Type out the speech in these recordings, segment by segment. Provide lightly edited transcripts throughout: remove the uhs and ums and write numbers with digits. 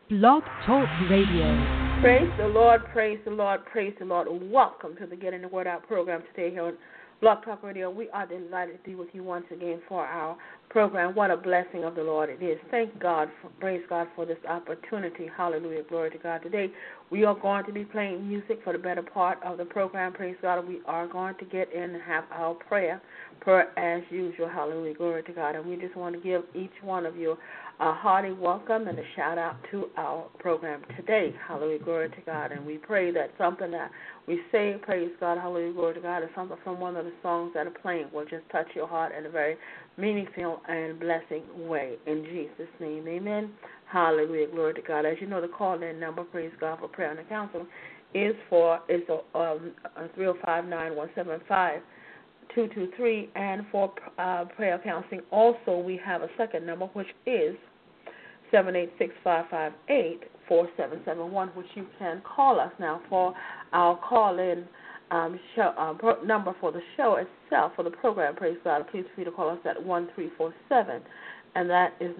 Blog Talk Radio. Praise the Lord, praise the Lord, praise the Lord. Welcome to the Getting the Word Out program today here on Blog Talk Radio. We are delighted to be with you once again for our program. What a blessing of the Lord it is. Thank God, praise God for this opportunity. Hallelujah, glory to God. Today we are going to be playing music for the better part of the program. Praise God. We are going to get in and have our prayer as usual. Hallelujah, glory to God. And we just want to give each one of you a hearty welcome and a shout out to our program today. Hallelujah, glory to God. And we pray that something that we say, praise God, hallelujah, glory to God, or something from one of the songs that are playing will just touch your heart in a very meaningful and blessing way. In Jesus' name, amen. Hallelujah, glory to God. As you know, the call-in number, praise God, for prayer and counsel is 305-975-2223, and for prayer counseling also we have a second number, which is 786-558-4771, which you can call us now for our call-in number for the show itself, for the program, praise God. Please feel free to call us at 1347, and that is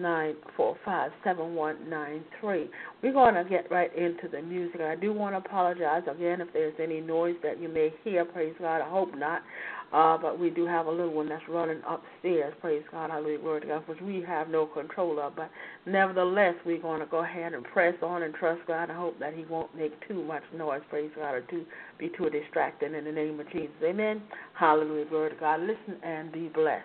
945-7193. We're going to get right into the music. I do want to apologize again if there's any noise that you may hear, praise God. I hope not. But we do have a little one that's running upstairs, praise God, hallelujah, glory to God, which we have no control of. But nevertheless, we're going to go ahead and press on and trust God and hope that he won't make too much noise, praise God, or be too distracting in the name of Jesus. Amen. Hallelujah, glory to God. Listen and be blessed.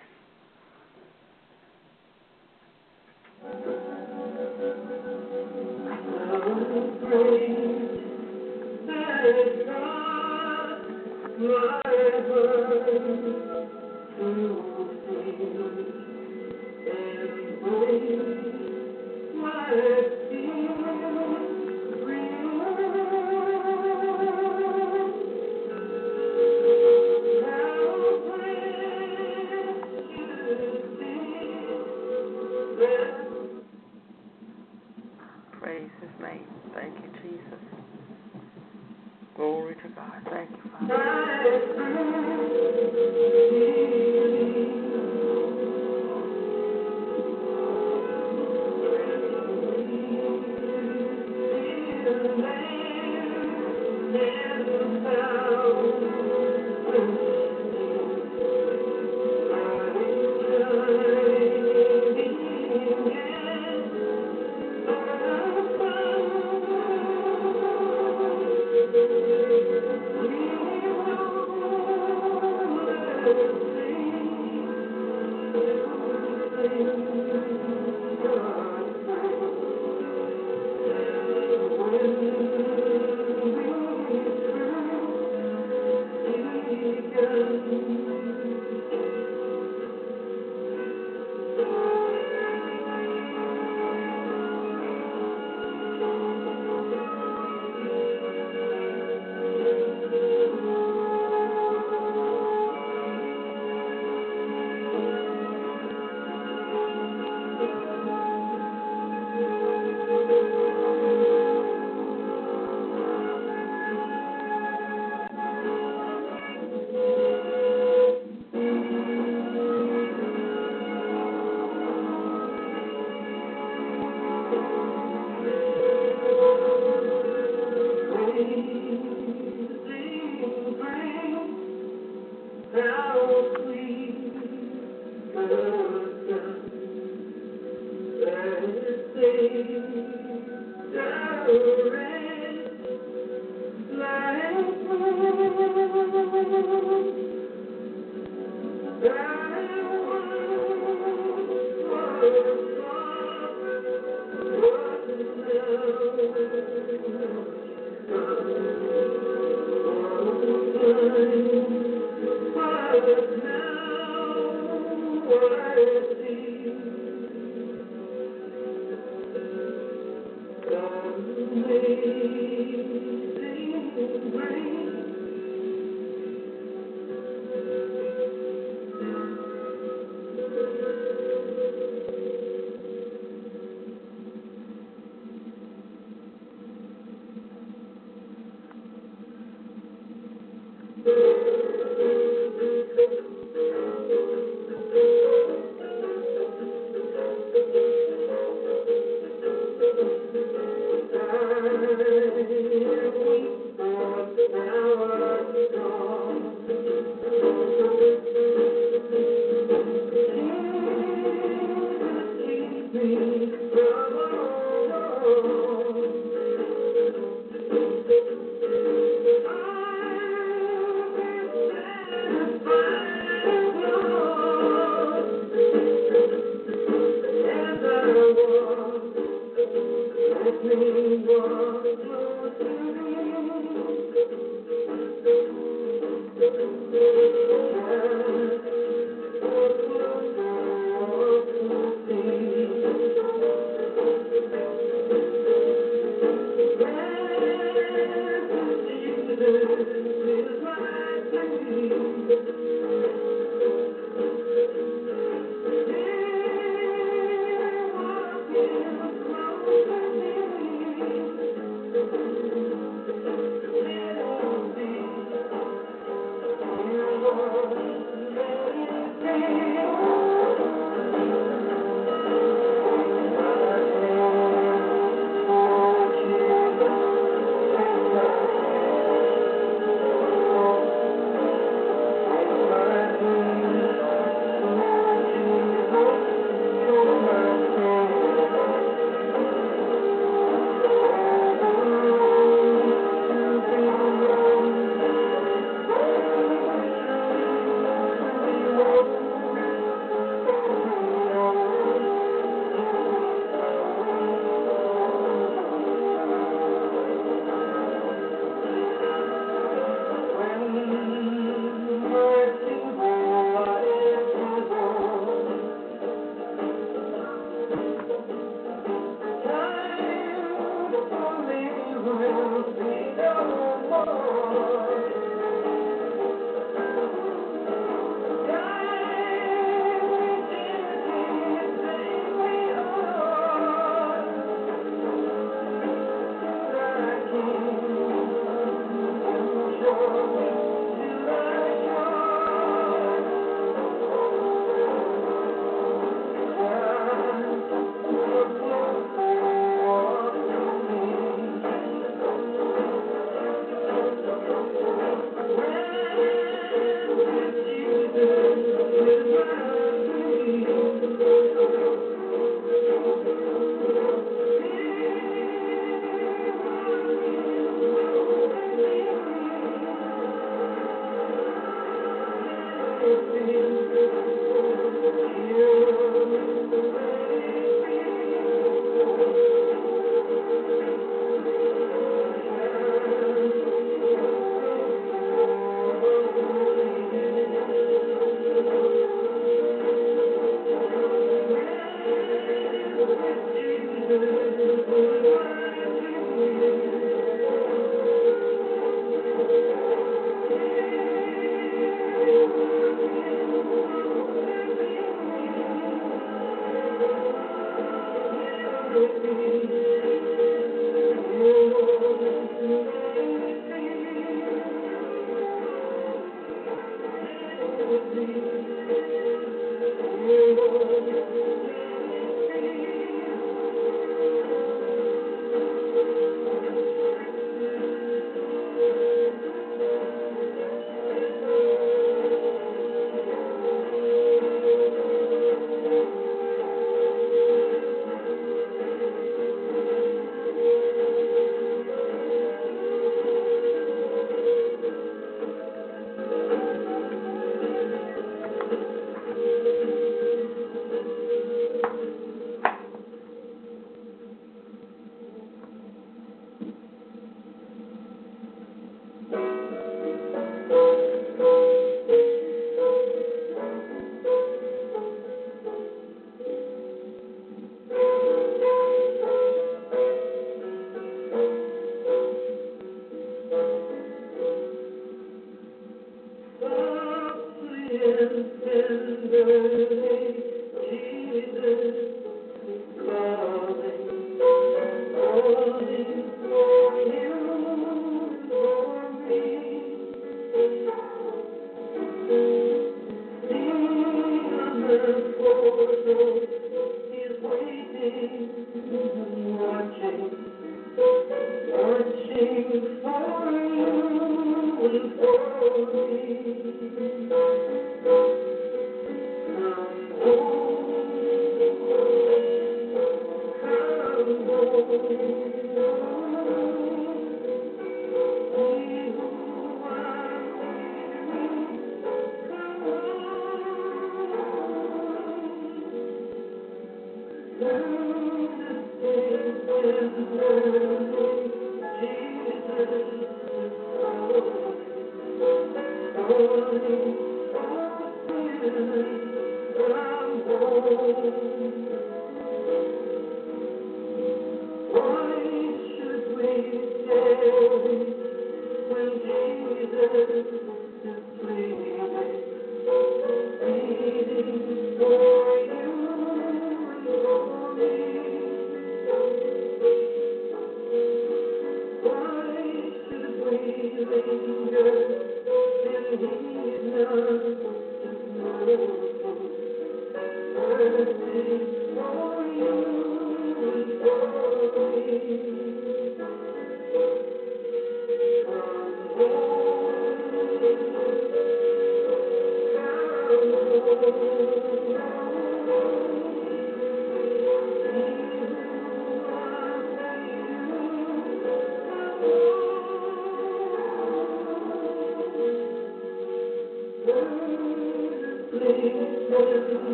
Praise his name. Thank you, Jesus. Glory to God. Thank you, Father.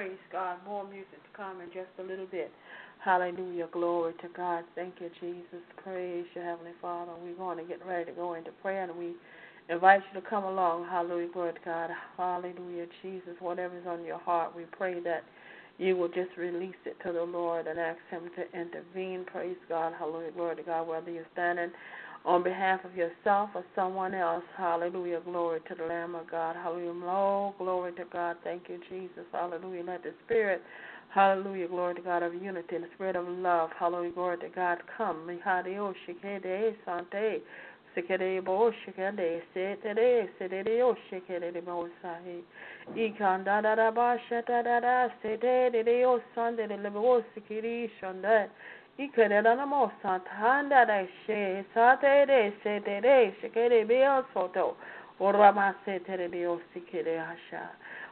Praise God. More music to come in just a little bit. Hallelujah. Glory to God. Thank you, Jesus. Praise you, Heavenly Father. We're going to get ready to go into prayer, and we invite you to come along. Hallelujah. Glory to God. Hallelujah, Jesus. Whatever's on your heart, we pray that you will just release it to the Lord and ask Him to intervene. Praise God. Hallelujah. Glory to God. Whether you're standing on behalf of yourself or someone else. Hallelujah. Glory to the Lamb of God. Hallelujah. Oh, glory to God. Thank you, Jesus. Hallelujah. Let the Spirit, hallelujah, glory to God, of unity and the Spirit of love, hallelujah, glory to God, come. Mihadio shikede sante. Sikede bo shikede setere sedeo shikede bo sahi. Ikanda da da ba shata da da sete de o sande de lebo sikiri shonda. Ikerana Santanda de She Sate de Sete de Shikere Beo Soto Orama Sete Beo Sikere Hasha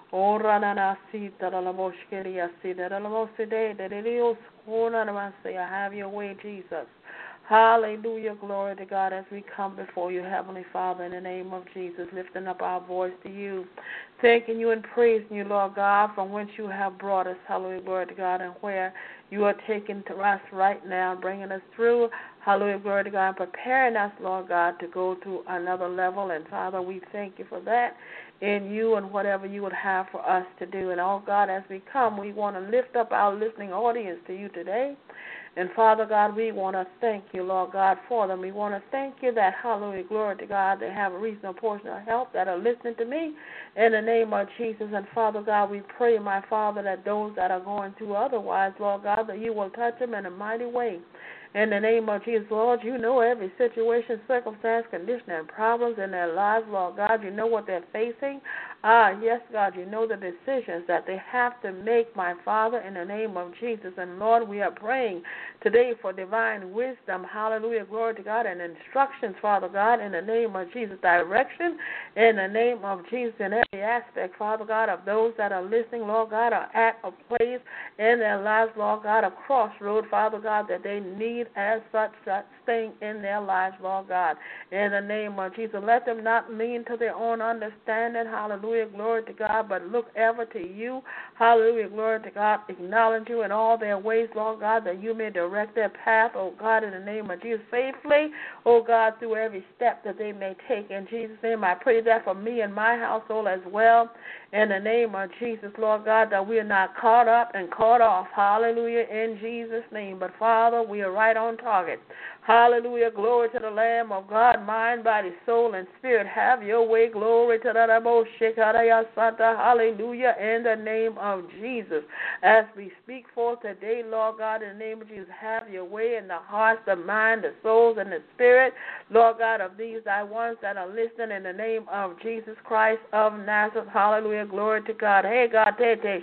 Orana Sita la Moshkeria Sita la Moside de Dios Corona say have your way, Jesus. Hallelujah, glory to God, as we come before you, Heavenly Father, in the name of Jesus, lifting up our voice to you, thanking you and praising you, Lord God, from whence you have brought us, hallelujah, glory to God, and where you are taking to us right now, bringing us through, hallelujah, glory to God, and preparing us, Lord God, to go to another level. And Father, we thank you for that in you and whatever you would have for us to do. And, oh God, as we come, we want to lift up our listening audience to you today. And, Father God, we want to thank you, Lord God, for them. We want to thank you that, hallelujah, glory to God, they have a reasonable portion of help that are listening to me in the name of Jesus. And, Father God, we pray, my Father, that those that are going through otherwise, Lord God, that you will touch them in a mighty way. In the name of Jesus, Lord, you know every situation, circumstance, condition, and problems in their lives, Lord God. You know what they're facing. Yes, God, you know the decisions that they have to make, my Father, in the name of Jesus. And, Lord, we are praying today for divine wisdom, hallelujah, glory to God, and instructions, Father God, in the name of Jesus. Direction in the name of Jesus in every aspect, Father God, of those that are listening, Lord God, are at a place in their lives, Lord God, a crossroad, Father God, that they need as such thing in their lives, Lord God. In the name of Jesus, let them not lean to their own understanding, hallelujah, glory to God, but look ever to you, hallelujah, glory to God, acknowledge you in all their ways, Lord God, that you may direct their path, oh God, in the name of Jesus, safely, oh God, through every step that they may take. In Jesus' name, I pray that for me and my household as well, in the name of Jesus, Lord God, that we are not caught up and caught off, hallelujah, in Jesus' name. But, Father, we are right on target. Hallelujah, glory to the Lamb of God, mind, body, soul, and spirit. Have your way, glory to the Lamb, Shekaraya Santa, hallelujah, in the name of Jesus. As we speak forth today, Lord God, in the name of Jesus, have your way in the hearts, the mind, the souls, and the spirit, Lord God, of these thy ones that are listening in the name of Jesus Christ of Nazareth. Hallelujah, glory to God. Hey, God,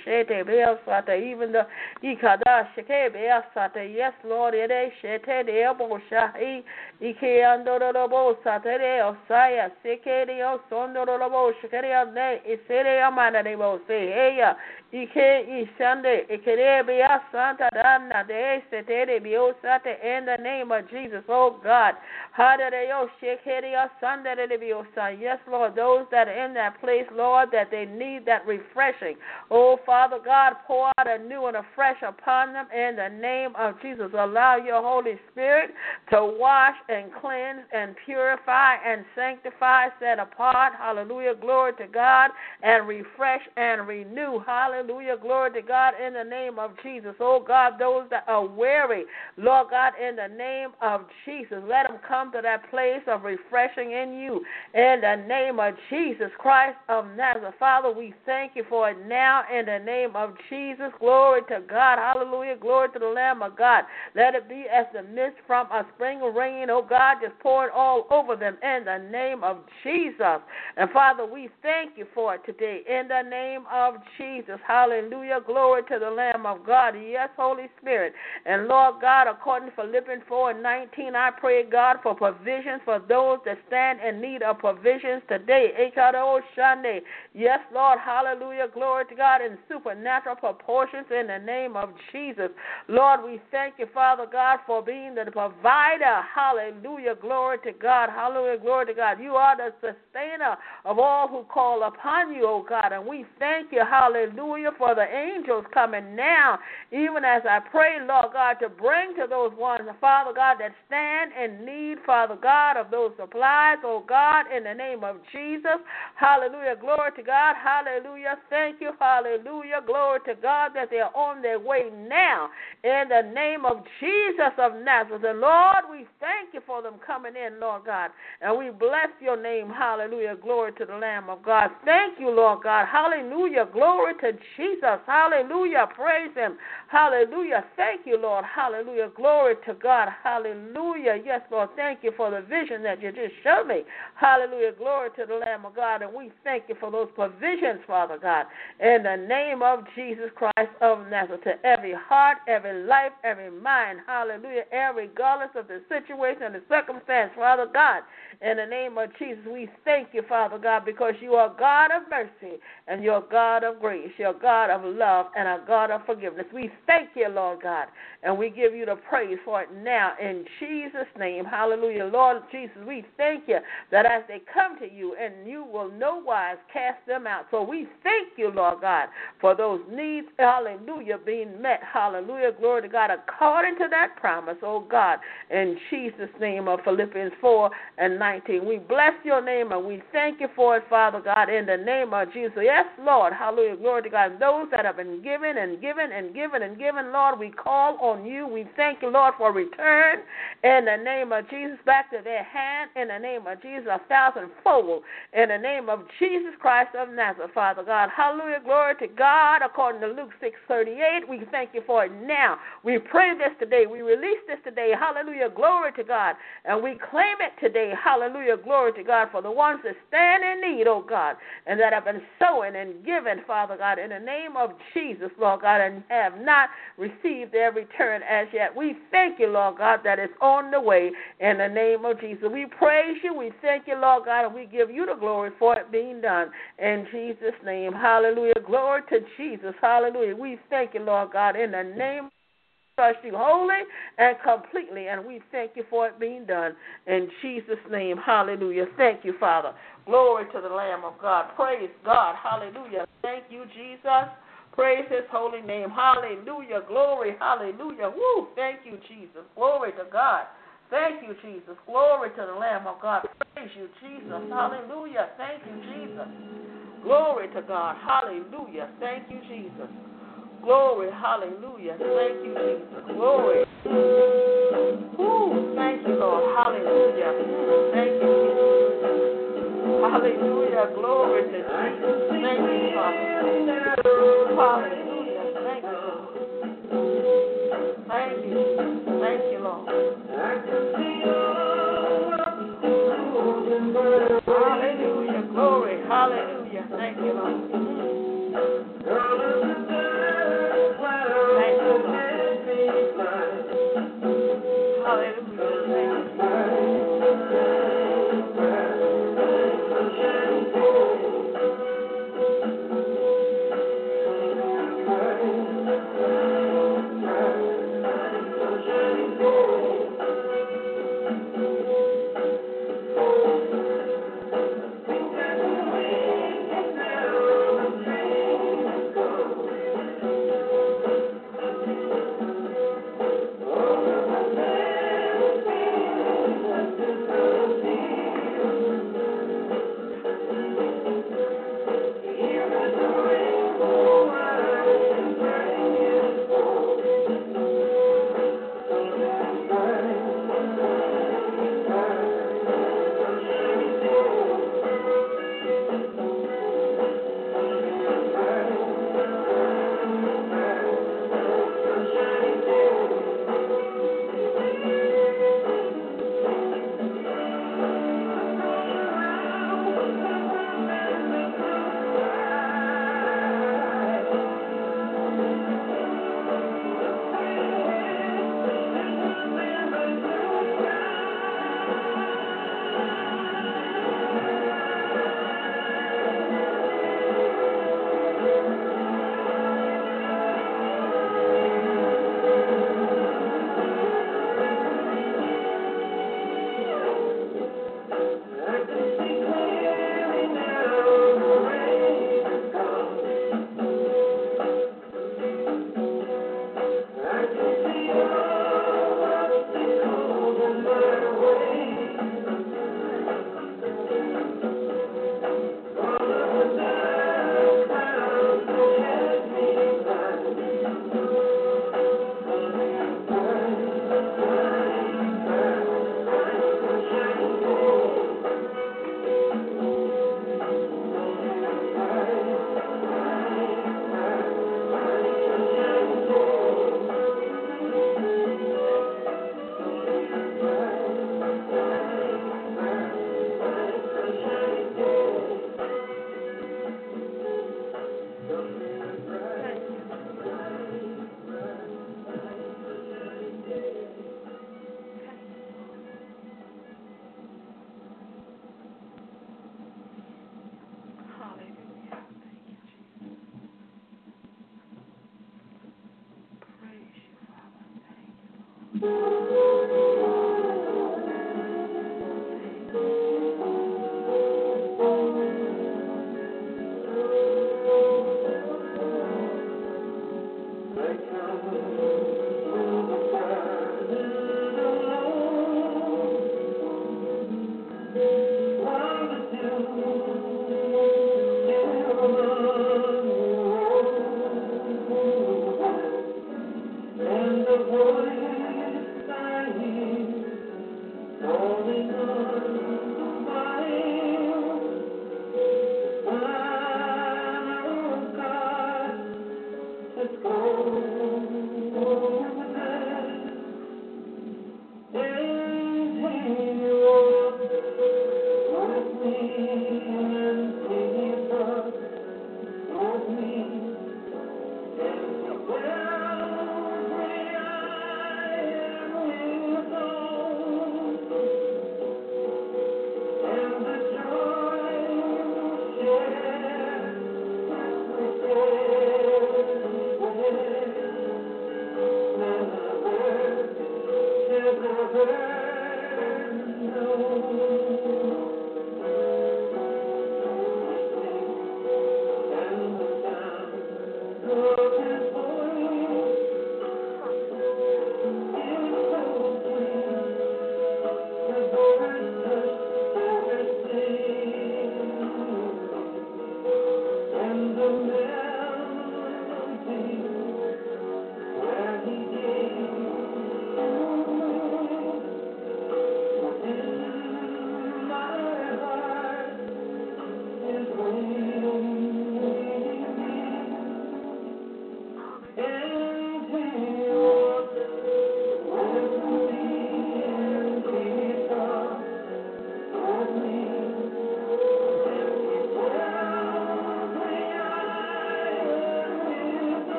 even the Ikada, Sheke, yes, Lord, it is Shete, the elbow, Shahi, Ike, Andorobo, Satere, Osaya, Seke, Sondorobo, Shekere, Ne, Isere, Amana, they will say, Hey, Ike, Ishande, Ikere, Santa, Dana, De, Sete, Biosate, in the name of Jesus, oh God. Yes, Lord, those that are in that place, Lord, that they need that refreshing. Oh, Father God, pour out anew and afresh upon them in the name of Jesus. Allow your Holy Spirit to wash and cleanse and purify and sanctify, set apart, hallelujah, glory to God, and refresh and renew, hallelujah, glory to God, in the name of Jesus. Oh, God, those that are weary, Lord God, in the name of Jesus, let them come to that place of refreshing in you in the name of Jesus Christ of Nazareth. Father, we thank you for it now in the name of Jesus. Glory to God. Hallelujah. Glory to the Lamb of God. Let it be as the mist from a spring of rain, oh God, just pour it all over them in the name of Jesus. And Father, we thank you for it today in the name of Jesus. Hallelujah. Glory to the Lamb of God. Yes, Holy Spirit. And Lord God, according to Philippians 4:19, I pray, God, for provisions for those that stand in need of provisions today. Yes, Lord, hallelujah, glory to God, in supernatural proportions in the name of Jesus. Lord, we thank you, Father God, for being the provider. Hallelujah, glory to God. Hallelujah, glory to God. You are the sustainer of all who call upon you, oh God, and we thank you, hallelujah, hallelujah, for the angels coming now, even as I pray, Lord God, to bring to those ones, Father God, that stand in need, Father God, of those supplies, oh God, in the name of Jesus. Hallelujah. Glory to God. Hallelujah. Thank you. Hallelujah. Glory to God that they are on their way now in the name of Jesus of Nazareth. And Lord, we thank you for them coming in, Lord God. And we bless your name. Hallelujah. Glory to the Lamb of God. Thank you, Lord God. Hallelujah. Glory to Jesus. Hallelujah. Praise him. Hallelujah. Thank you, Lord. Hallelujah. Glory to God. Hallelujah. Yes, Lord. Thank you for the vision that you just showed me. Hallelujah. Glory to the Lamb of God. And we thank you for those provisions, Father God, in the name of Jesus Christ of Nazareth, to every heart, every life, every mind. Hallelujah. Regardless of the situation and the circumstance, Father God, in the name of Jesus, we thank you, Father God, because you are God of mercy and you're God of grace. You're God of love and a God of forgiveness. We thank you, Lord God, and we give you the praise for it now in Jesus' name. Hallelujah. Lord Jesus, we thank you that as they come to you, and you will no wise cast them out. So we thank you, Lord God, for those needs, hallelujah, being met. Hallelujah. Glory to God, according to that promise, oh God, in Jesus' name of Philippians 4:19. We bless your name and we thank you for it, Father God, in the name of Jesus. Yes, Lord. Hallelujah. Glory to God. Those that have been given and given and given and given, Lord, we call on you. We thank you, Lord, for return in the name of Jesus back to their hand in the name of Jesus, 1,000-fold in the name of Jesus Christ of Nazareth, Father God. Hallelujah. Glory to God. According to Luke 6:38, we thank you for it now. We pray this today. We release this today. Hallelujah. Glory to God. And we claim it today. Hallelujah. Glory to God for the ones that stand in need, oh God, and that have been sowing and given, Father God, in the name of Jesus, Lord God, and have not received their return as yet. We thank you, Lord God, that it's on the way in the name of Jesus. We praise you. We thank you, Lord God, and we give you the glory for it being done in Jesus' name. Hallelujah. Glory to Jesus. Hallelujah. We thank you, Lord God, in the name trust you wholly and completely, and we thank you for it being done in Jesus' name. Hallelujah. Thank you, Father. Glory to the Lamb of God. Praise God. Hallelujah. Thank you, Jesus. Praise his holy name. Hallelujah. Glory. Hallelujah. Woo. Thank you, Jesus. Glory to God. Thank you, Jesus. Glory to the Lamb of God. Praise you, Jesus. Hallelujah. Thank you, Jesus. Glory to God. Hallelujah. Thank you, Jesus. Glory, hallelujah. Thank you, Jesus. Glory. Ooh, thank you, Lord. Hallelujah. Thank you, Jesus. Hallelujah. Glory to Jesus. Thank you, Father. Hallelujah. Thank you, Lord. Thank you. Thank you, Lord. Hallelujah. Glory. Hallelujah. Thank you, Lord.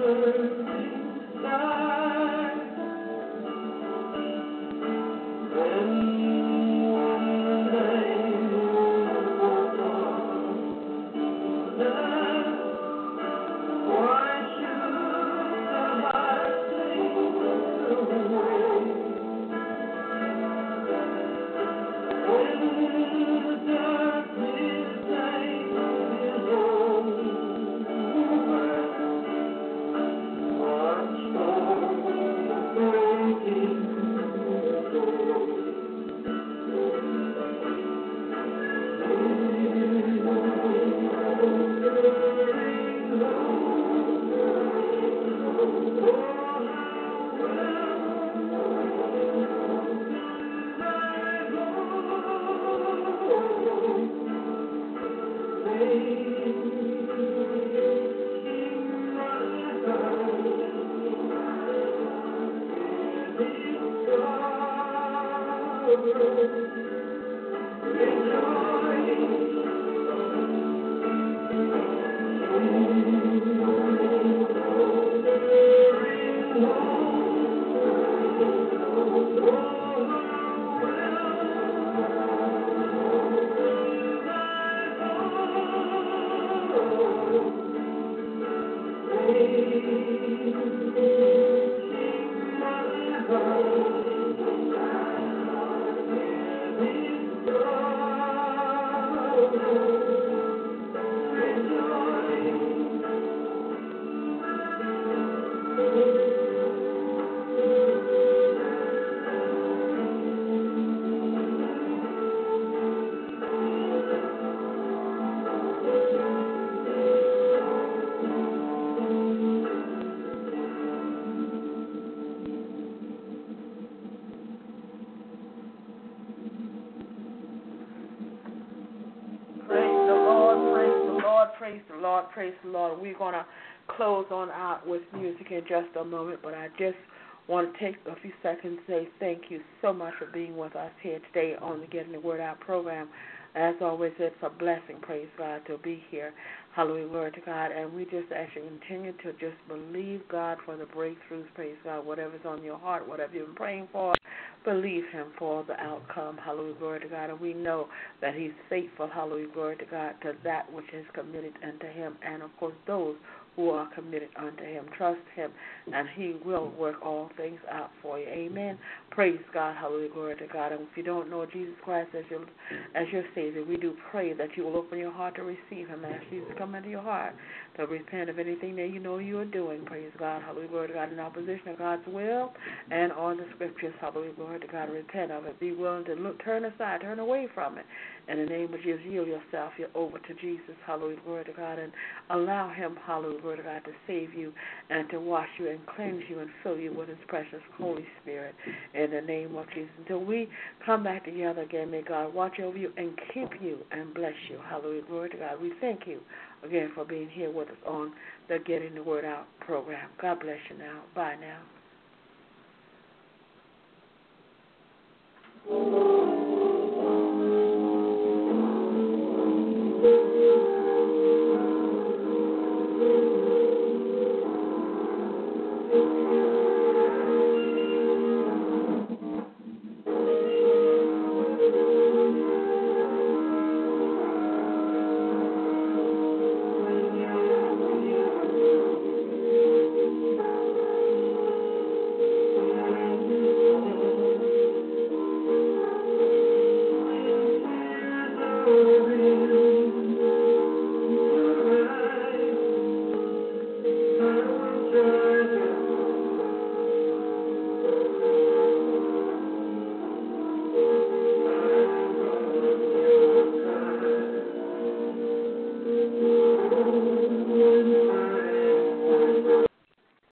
Praise the Lord, praise the Lord. We're going to close on out with music in just a moment, but I just want to take a few seconds to say thank you so much for being with us here today on the Getting the Word Out program. As always, it's a blessing, praise God, to be here. Hallelujah, glory to God. And we just actually continue to just believe God for the breakthroughs, praise God, whatever's on your heart, whatever you've been praying for, believe Him for the outcome. Hallelujah, glory to God. And we know that He's faithful, hallelujah, glory to God, to that which is committed unto Him. And, of course, those who are committed unto Him. Trust Him, and He will work all things out for you. Amen. Praise God. Hallelujah. Glory to God. And if you don't know Jesus Christ as your Savior, we do pray that you will open your heart to receive Him as Jesus come into your heart, to repent of anything that you know you are doing. Praise God. Hallelujah. Glory to God. In opposition to God's will and on the Scriptures. Hallelujah. Glory to God. Repent of it. Be willing to turn aside, turn away from it. In the name of Jesus, yield yourself over to Jesus. Hallelujah. Glory to God. And allow Him, hallelujah, glory to God, to save you and to wash you and cleanse you and fill you with His precious Holy Spirit in the name of Jesus. Until we come back together again, may God watch over you and keep you and bless you. Hallelujah, glory to God. We thank you again for being here with us on the Getting the Word Out program. God bless you now. Bye now.